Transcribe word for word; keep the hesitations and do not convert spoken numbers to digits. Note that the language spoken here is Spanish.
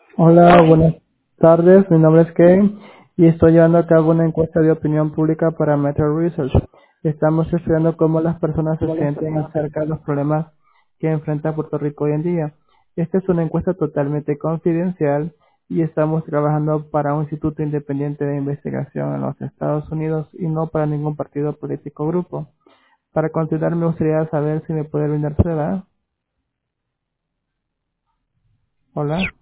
Hola, buenas tardes. Mi nombre es Kevin y estoy llevando a cabo una encuesta de opinión pública para Metro Research. Estamos estudiando cómo las personas se sienten acerca de los problemas que enfrenta Puerto Rico hoy en día. Esta es una encuesta totalmente confidencial y estamos trabajando para un instituto independiente de investigación en los Estados Unidos y no para ningún partido político o grupo. Para continuar, me gustaría saber si me puede brindar su edad. Hola.